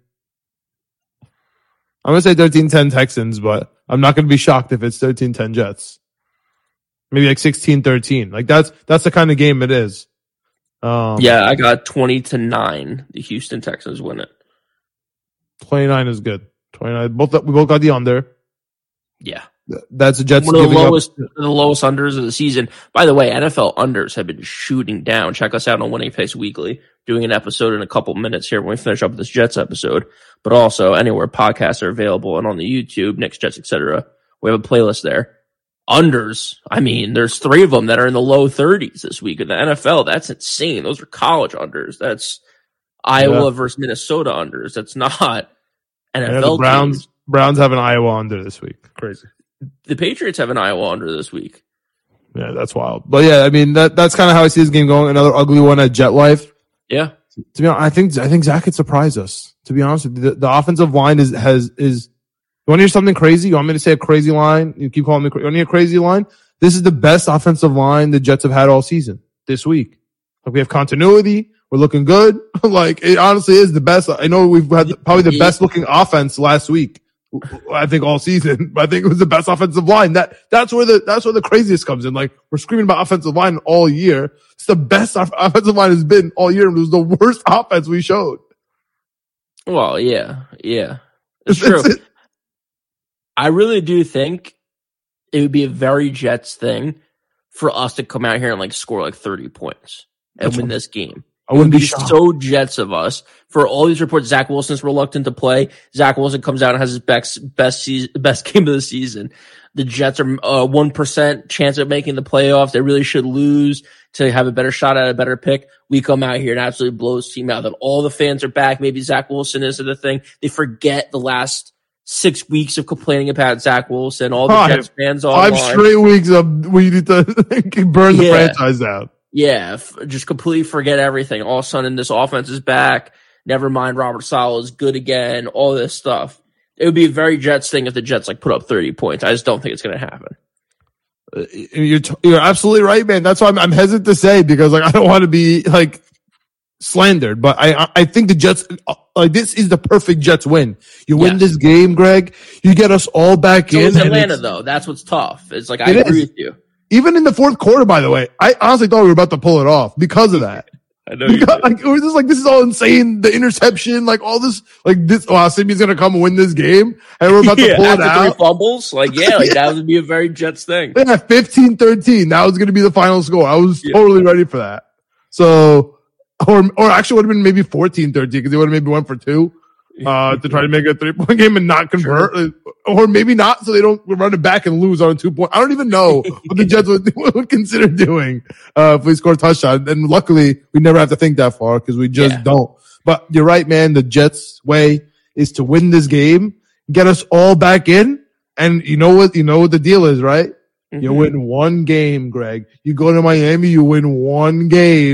I'm going to say thirteen ten Texans, but I'm not going to be shocked if it's thirteen ten Jets. Maybe like sixteen thirteen. Like that's, that's the kind of game it is. Um, Yeah, I got twenty to nine. The Houston Texans win it. twenty-nine is good. twenty-nine. Both, we both got the under. Yeah. That's the Jets One of the giving lowest, up. the lowest unders of the season. By the way, N F L unders have been shooting down. Check us out on Winning Picks Weekly, doing an episode in a couple minutes here when we finish up this Jets episode. But also anywhere podcasts are available and on the YouTube, Knicks, Jets, et cetera. We have a playlist there. Unders. I mean, there's three of them that are in the low thirties this week in the N F L. That's insane. Those are college unders. That's Iowa Yeah. versus Minnesota unders. That's not N F L Yeah, the Browns, teams. Browns have an Iowa under this week. Crazy. The Patriots have an Iowa under this week. Yeah, that's wild. But yeah, I mean, that, that's kind of how I see this game going. Another ugly one at Jet Life. Yeah. To be honest, I think, I think Zach could surprise us. To be honest with you, the, the offensive line is, has, is, you want to hear something crazy? You want me to say a crazy line? You keep calling me crazy. You want to hear a crazy line? This is the best offensive line the Jets have had all season this week. Like we have continuity. We're looking good. Like it honestly is the best. I know we've had probably the best looking offense last week. I think all season. I think it was the best offensive line. That that's where the that's where the craziest comes in. Like we're screaming about offensive line all year. It's the best off- offensive line has been all year. It was the worst offense we showed. Well, yeah, yeah, it's true. I really do think it would be a very Jets thing for us to come out here and like score like thirty points and That's win what- this game. I wouldn't It would be be shocked. so Jets of us for all these reports. Zach Wilson's reluctant to play. Zach Wilson comes out and has his best best season, best game of the season. The Jets are uh, one percent chance of making the playoffs. They really should lose to have a better shot at a better pick. We come out here and absolutely blow this team out. That all the fans are back. Maybe Zach Wilson isn't the thing. They forget the last six weeks of complaining about Zach Wilson. All the Five. Jets fans online. Five straight weeks of we need to burn the Yeah. franchise down. Yeah, f- just completely forget everything. All of a sudden, this offense is back. Never mind, Robert Saleh is good again. All this stuff. It would be a very Jets thing if the Jets like put up thirty points. I just don't think it's going to happen. Uh, You're t- you're absolutely right, man. That's why I'm, I'm hesitant to say because like I don't want to be like slandered, but I I- I think the Jets uh, like this is the perfect Jets win. You win Yes. this game, Greg. You get us all back So in. is and Atlanta, it's- though. That's what's tough. It's like I It agree is. with you. Even in the fourth quarter, by the way, I honestly thought we were about to pull it off because of that. I know Because, like, it was just like, this is all insane. The interception, like all this, like this, wow, Simi's going to come and win this game and we're about to Yeah, pull it after three out. fumbles, like yeah, like Yeah. that would be a very Jets thing. Yeah, fifteen thirteen. That was going to be the final score. I was Yeah. totally ready for that. So, or, or actually would have been maybe fourteen thirteen because they would have maybe went for two, uh, to try to make a three point game and not convert. Or maybe not, so they don't run it back and lose on a two point. I don't even know what the Jets would, would consider doing, uh, if we score a touchdown. And luckily, we never have to think that far because we just Yeah. don't. But you're right, man. The Jets' way is to win this game, get us all back in. And you know what, you know what the deal is, right? You Mhm. win one game, Greg. You go to Miami, you win one game.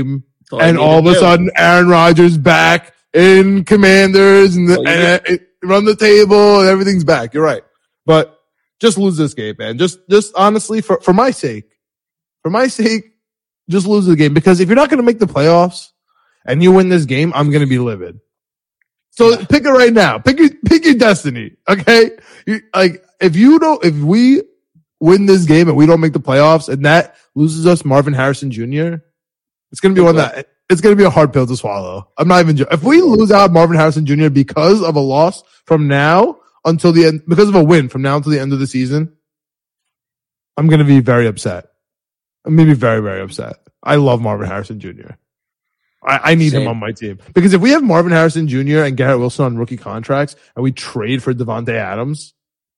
and all of a sudden, Aaron Rodgers back in Commanders and, the, and it, run the table and everything's back. You're right, but just lose this game, man. Just, just honestly, for for my sake, for my sake, just lose the game because if you're not going to make the playoffs and you win this game, I'm going to be livid. So yeah. Pick it right now. Pick your pick your destiny. Okay, you, like if you don't, if we win this game and we don't make the playoffs and that loses us Marvin Harrison Junior, it's going to be one that it's going to be a hard pill to swallow. I'm not even joking. If we lose out Marvin Harrison Junior because of a loss from now until the end, because of a win from now until the end of the season, I'm going to be very upset. I'm going to be very, very upset. I love Marvin Harrison Junior I, I need Same. him on my team because if we have Marvin Harrison Junior and Garrett Wilson on rookie contracts and we trade for Devontae Adams,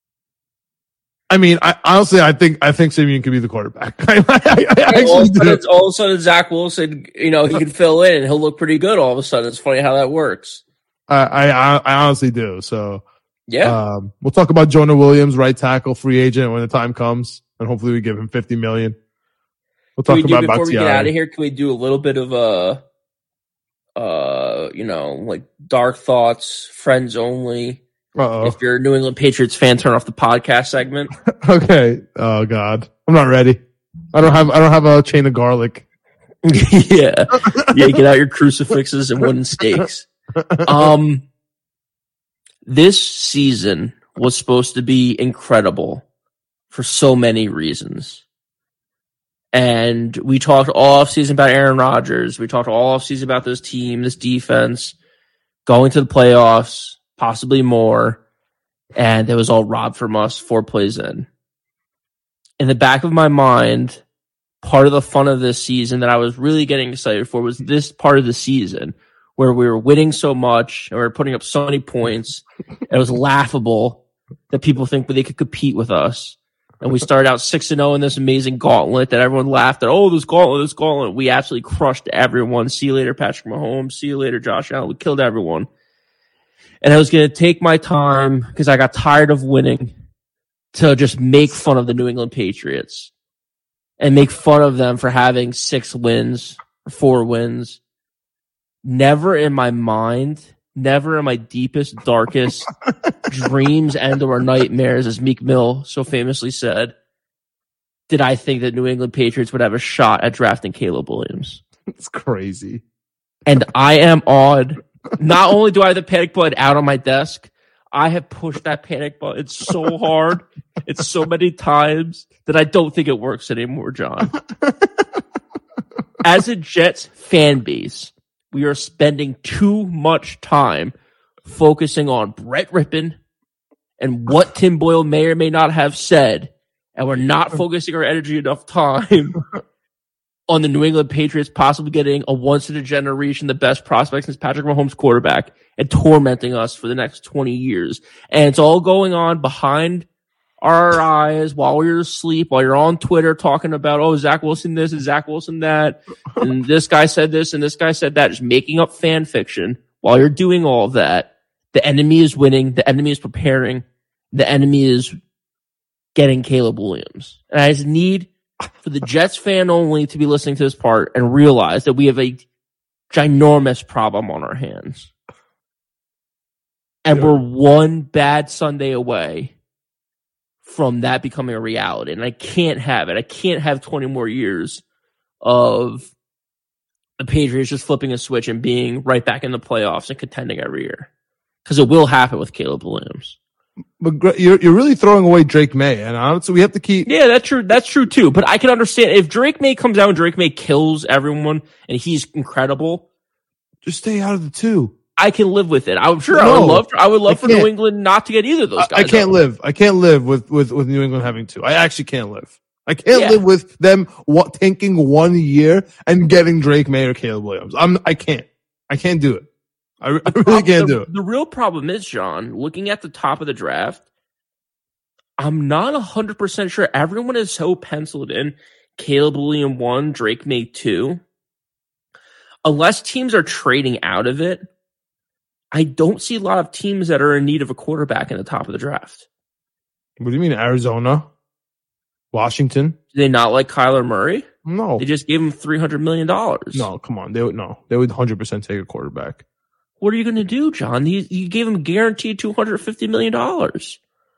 I mean, I honestly, I think I think Simeon could be the quarterback. I, I, I actually all, of do. sudden, all of a sudden, Zach Wilson, you know, he can fill in and he'll look pretty good. All of a sudden, it's funny how that works. I I, I honestly do. So yeah, um, we'll talk about Jonah Williams, right tackle, free agent when the time comes, and hopefully we give him fifty million. We'll talk we about do, before Bakhtiari. we get out of here. Can we do a little bit of a, uh, you know, like dark thoughts, friends only? Uh-oh. If you're a New England Patriots fan, turn off the podcast segment. Okay. Oh God, I'm not ready. I don't have. I don't have a chain of garlic. yeah, yeah. Get out your crucifixes and wooden stakes. Um, this season was supposed to be incredible for so many reasons. And we talked all offseason about Aaron Rodgers. We talked all offseason about this team, this defense, going to the playoffs, possibly more. And it was all robbed from us four plays in. In the back of my mind, part of the fun of this season that I was really getting excited for was this part of the season where we were winning so much and we were putting up so many points. It was laughable that people think that they could compete with us. And we started out six and oh in this amazing gauntlet that everyone laughed at. Oh, this gauntlet, this gauntlet. We absolutely crushed everyone. See you later, Patrick Mahomes. See you later, Josh Allen. We killed everyone. And I was going to take my time because I got tired of winning to just make fun of the New England Patriots and make fun of them for having six wins, four wins. Never in my mind, never in my deepest, darkest dreams and or nightmares, as Meek Mill so famously said, did I think that New England Patriots would have a shot at drafting Caleb Williams. It's crazy. And I am awed. Not only do I have the panic button out on my desk, I have pushed that panic button so hard, it's so many times that I don't think it works anymore, John. As a Jets fan base, we are spending too much time focusing on Brett Rippon and what Tim Boyle may or may not have said, and we're not focusing our energy enough time on the New England Patriots possibly getting a once-in-a-generation, the best prospect since Patrick Mahomes quarterback, and tormenting us for the next twenty years. And it's all going on behind our eyes while you're asleep, while you're on Twitter talking about, oh, Zach Wilson this and Zach Wilson that, and this guy said this and this guy said that, just making up fan fiction. While you're doing all of that, the enemy is winning, the enemy is preparing, the enemy is getting Caleb Williams. And I just need for the Jets fan only to be listening to this part and realize that we have a ginormous problem on our hands. And yeah. We're one bad Sunday away from that becoming a reality. And I can't have it. I can't have twenty more years of the Patriots just flipping a switch and being right back in the playoffs and contending every year. Because it will happen with Caleb Williams. But you're you're really throwing away Drake May, and honestly, we have to keep. Yeah, that's true. That's true too. But I can understand if Drake May comes out and Drake May kills everyone and he's incredible. Just stay out of the two. I can live with it. I'm sure no, I would love. I would love I for New England not to get either of those guys. I, I can't out. live. I can't live with, with with New England having two. I actually can't live. I can't yeah. live with them what tanking one year and getting Drake May or Caleb Williams. I'm. I can't. I can't do it. I, I really problem, can't the, do it. The real problem is, John, looking at the top of the draft, I'm not one hundred percent sure everyone is so penciled in Caleb Williams one, Drake May two. Unless teams are trading out of it, I don't see a lot of teams that are in need of a quarterback in the top of the draft. What do you mean, Arizona? Washington? Do they not like Kyler Murray? No. They just gave him three hundred million dollars. No, come on. They would no. They would one hundred percent take a quarterback. What are you going to do, John? You, you gave him guaranteed two hundred fifty million dollars.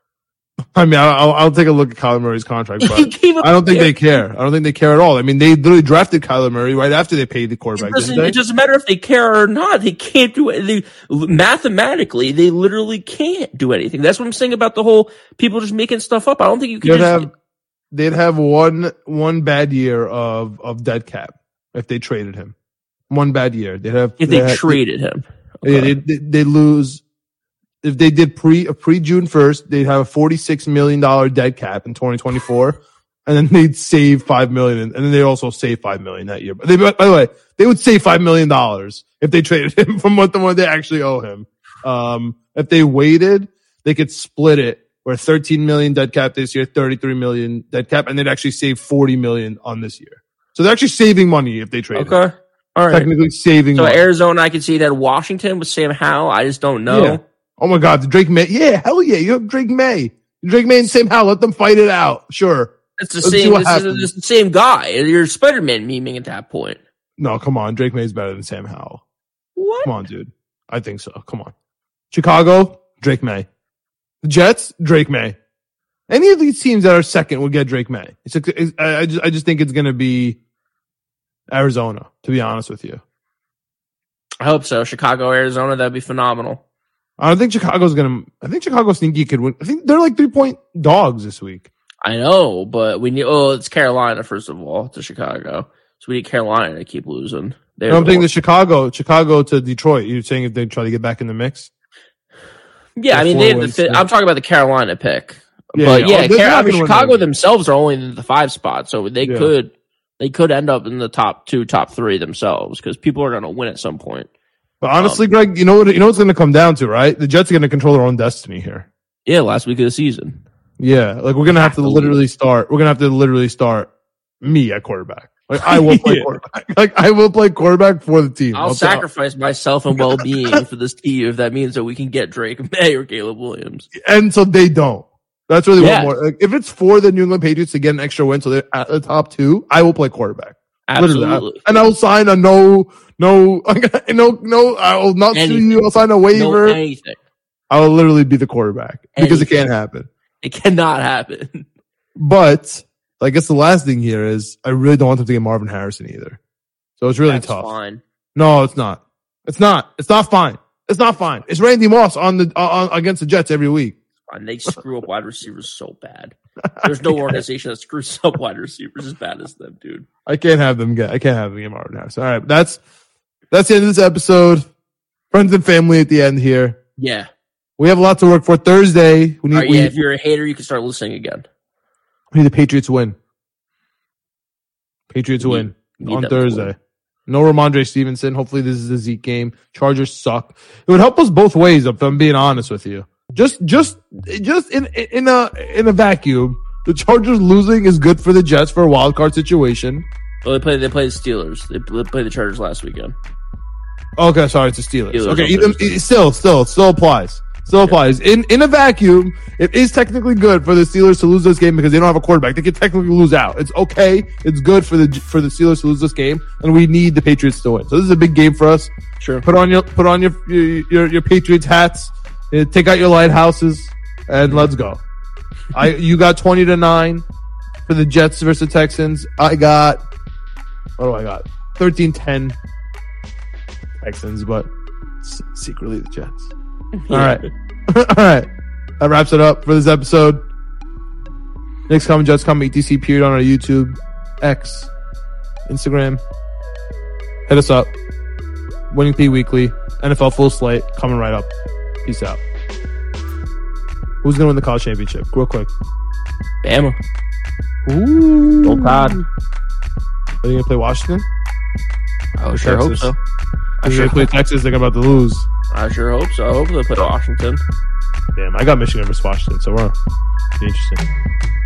I mean, I'll, I'll take a look at Kyler Murray's contract, but I don't think care. they care. I don't think they care at all. I mean, they literally drafted Kyler Murray right after they paid the quarterback. It doesn't, didn't they? it doesn't matter if they care or not. They can't do it. They, mathematically, they literally can't do anything. That's what I'm saying about the whole people just making stuff up. I don't think you can They'd just... have, they'd have one one bad year of, of dead cap if they traded him. One bad year. They'd have If they have, traded him. Okay. Yeah, they, they, they lose... If they did pre pre June first, they'd have a forty six million dollar dead cap in twenty twenty four, and then they'd save five million, and then they also save five million that year. But they, by the way, they would save five million dollars if they traded him from what the one they actually owe him. Um, if they waited, they could split it. Where thirteen million dead cap this year, thirty three million dead cap, and they'd actually save forty million on this year. So they're actually saving money if they trade. Okay, him. all right. Technically saving. So money. Arizona, I could see that. Washington with Sam Howell, I just don't know. Yeah. Oh my God, Drake May. Yeah, hell yeah. You have Drake May. Drake May and Sam Howell. Let them fight it out. Sure. It's the Let's same. This is, happens. it's the same guy. You're Spider-Man memeing at that point. No, come on. Drake May is better than Sam Howell. What? Come on, dude. I think so. Come on. Chicago, Drake May. The Jets, Drake May. Any of these teams that are second will get Drake May. It's, it's I, I just I just think it's going to be Arizona, to be honest with you. I hope so. Chicago, Arizona, that'd be phenomenal. I don't think Chicago's going to – I think Chicago sneaky could win. I think they're like three-point dogs this week. I know, but we need – oh, it's Carolina, first of all, to Chicago. So we need Carolina to keep losing. I don't think the Chicago – Chicago to Detroit. You're saying if they try to get back in the mix? Yeah, I mean, they have the fit. I'm talking about the Carolina pick. Yeah, but yeah, yeah Car- I mean, Chicago themselves are only in the five spot, so they yeah. could they could end up in the top two, top three themselves because people are going to win at some point. But honestly, um, Greg, you know what? You know what's going to come down to, right? The Jets are going to control their own destiny here. Yeah, last week of the season. Yeah, like we're going to have to literally start. We're going to have to literally start me at quarterback. Like I will play yeah. quarterback. Like I will play quarterback for the team. I'll, I'll sacrifice tell. myself and well-being for this team if that means that we can get Drake May or Caleb Williams. And so they don't. That's really yeah. one more. Like, if it's for the New England Patriots to get an extra win, so they're at the top two, I will play quarterback. Absolutely. Literally. And I'll sign a no, no, no, no. I will not anything. sue you. I'll sign a waiver. No anything. I will literally be the quarterback anything. because it can't happen. It cannot happen. But I guess the last thing here is I really don't want them to get Marvin Harrison either. So it's really That's tough. Fine. No, it's not. It's not. It's not fine. It's not fine. It's Randy Moss on the on against the Jets every week. And they screw up wide receivers so bad. There's no organization that screws up wide receivers as bad as them, dude. I can't have them get. I can't have them get Marvin Harrison. All right, that's that's the end of this episode. Friends and family at the end here. Yeah, we have a lot to work for Thursday. We need. Right, we, yeah, if you're a hater, you can start listening again. We need the Patriots win. Patriots we win need, on Thursday. No Ramondre Stevenson. Hopefully, this is a Zeke game. Chargers suck. It would help us both ways, if I'm being honest with you. Just, just, just in in a in a vacuum, the Chargers losing is good for the Jets for a wild card situation. Well, they played. They played the Steelers. They played the Chargers last weekend. Okay, sorry, it's the Steelers. Steelers okay, even, still, still, still applies. Still applies. Yeah. In in a vacuum, it is technically good for the Steelers to lose this game because they don't have a quarterback. They can technically lose out. It's okay. It's good for the for the Steelers to lose this game, and we need the Patriots to win. So this is a big game for us. Sure. Put on your put on your your your, your Patriots hats. Take out your lighthouses and let's go. I you got twenty to nine for the Jets versus the Texans. I got what do I got? thirteen ten Texans, but secretly the Jets. All right. All right. That wraps it up for this episode. Next comment, Jets comment, E T C period on our YouTube, X, Instagram. Hit us up. Winning P Weekly, N F L Full Slate, coming right up. Peace out. Who's going to win the college championship? Real quick. Bama. Ooh. Roll Tide. Are they going to play Washington? I sure hope so. I sure play Texas. They're about to lose. I sure hope so. I hope they play Washington. Damn, I got Michigan versus Washington, so we're be interesting.